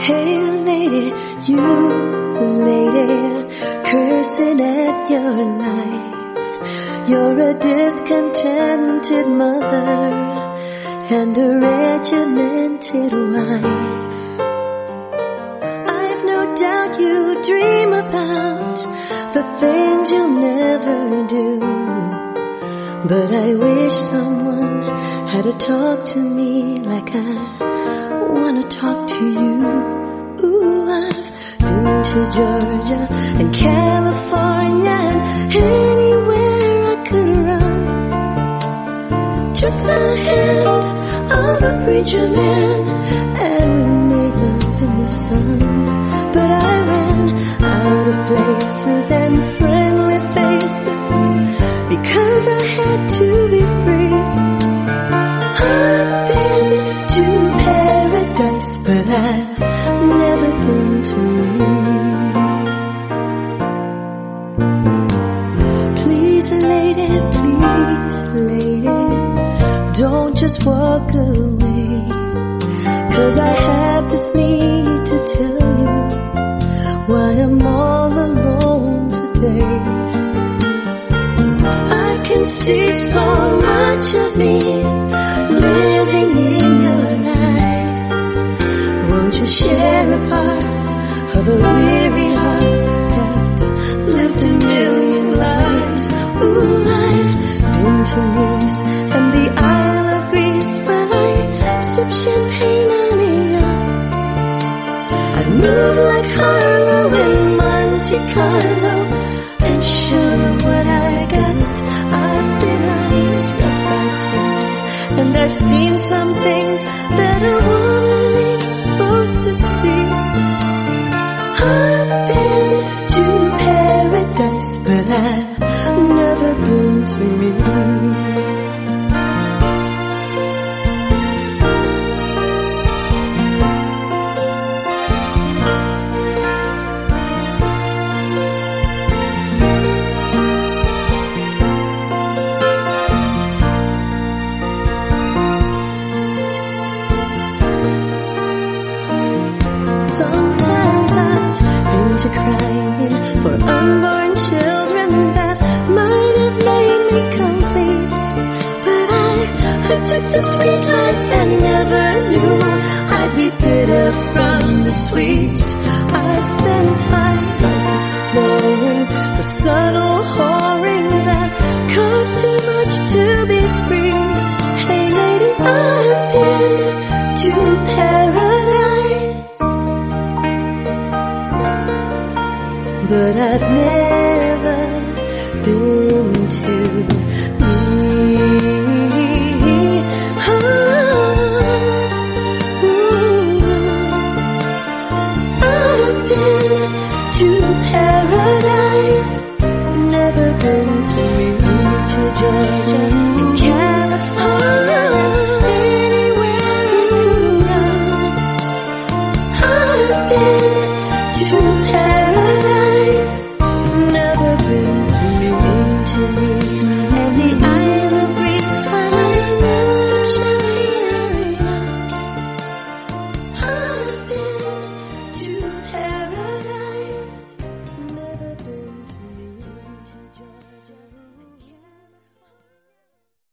Hey lady, you lady, cursing at your life. You're a discontented mother and a regimented wife. I've no doubt you dream about the things you'll never do, but I wish someone had to talk to me like I wanna talk to you. Ooh, I've been to Georgia and California and anywhere I could run. Took the hand of a preacher man and we made love in the sun. But I ran out of places and friendly faces because I had to be free. I've been to paradise, but I've never been to me. Please lady, don't just walk away, 'cause I have this need to tell you why I'm all alone today. I can see so much of me living in your eyes. Won't you share a part of a weary heart that's lived a million lives? Ooh, I've been to Nice and the Isle of Greece while I sip champagne on a yacht. I've moved like Harlow in Monte Carlo and shown what I got. I've been undressed by friends and I've seen some things that a woman is supposed to see. I've been to paradise, but I've never been to me. Sometimes I've been to crying for unborn children that might have made me complete. But I took the sweet life and never knew I'd be bitter from the sweet. I spent time exploring the subtle whoring that costs too much to be free. Hey lady, I've been to paradise, but I've never